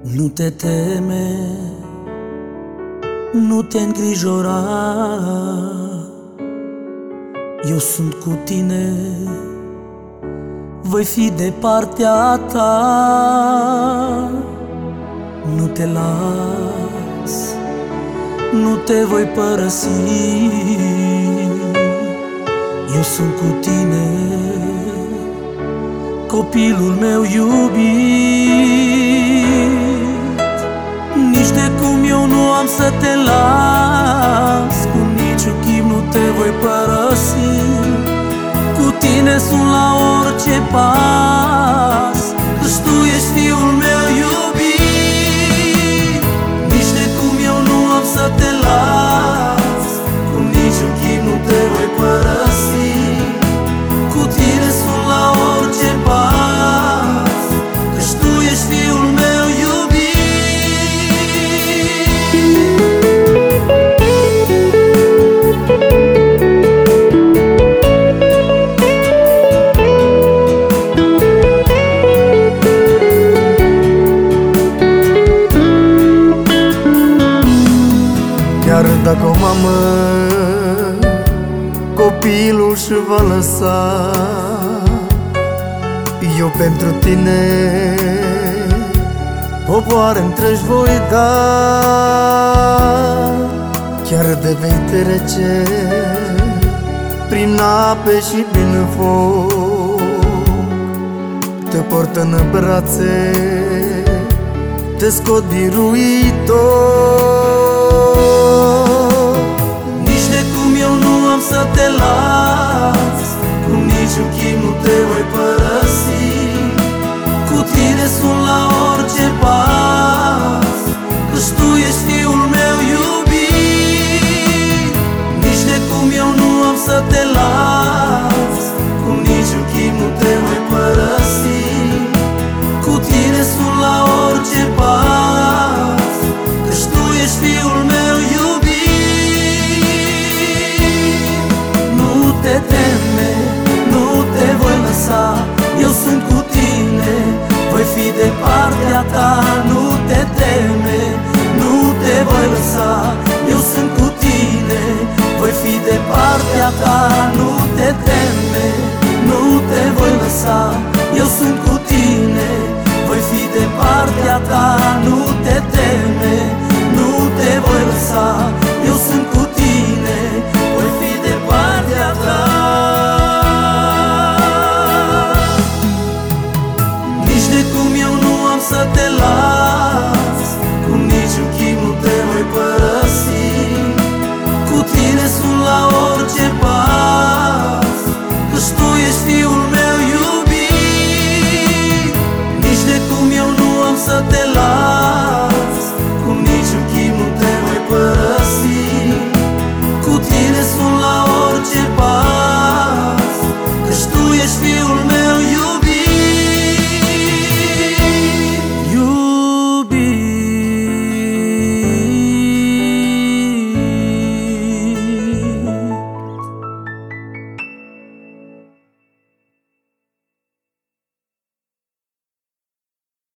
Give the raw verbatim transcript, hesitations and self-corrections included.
Nu te teme, nu te îngrijora, eu sunt cu tine, voi fi de partea ta. Nu te las, nu te voi părăsi, eu sunt cu tine, copilul meu iubit. Nici de cum eu nu am să te las, cu niciun chip nu te voi părăsi. Cu tine sunt la orice pas, căci tu ești fiul meu iubit. Nici de cum eu nu am să te las, cu niciun chip nu te voi părăsi. Cu tine sunt la orice pas, căci tu ești fiul meu iubit. Chiar dacă o mamă copilul și va lăsa, eu pentru tine popoare întregi voi da. Chiar de vei trece prin ape și prin foc, te port în brațe, te scot biruitor. Să te las, cu niciun chip nu te voi părăsi. Cu tine sunt la orice pas, căci tu ești fiul meu iubit. Nici de cum eu nu am să te las, cu niciun chip nu te voi părăsi. Cu tine sunt la orice pas, căci tu ești fiul meu iubit. Nu te teme, nu te voi lăsa, eu sunt cu tine, voi fi de partea ta. Nu te teme, nu te voi lăsa, eu sunt cu tine, voi fi de partea ta. Nu te teme, nu te voi lăsa, eu sunt cu tine, voi fi de partea ta. Nu te teme, nu te voi lăsa, eu sunt cu tine, voi fi de partea ta. Nici de cum eu nu am să te las,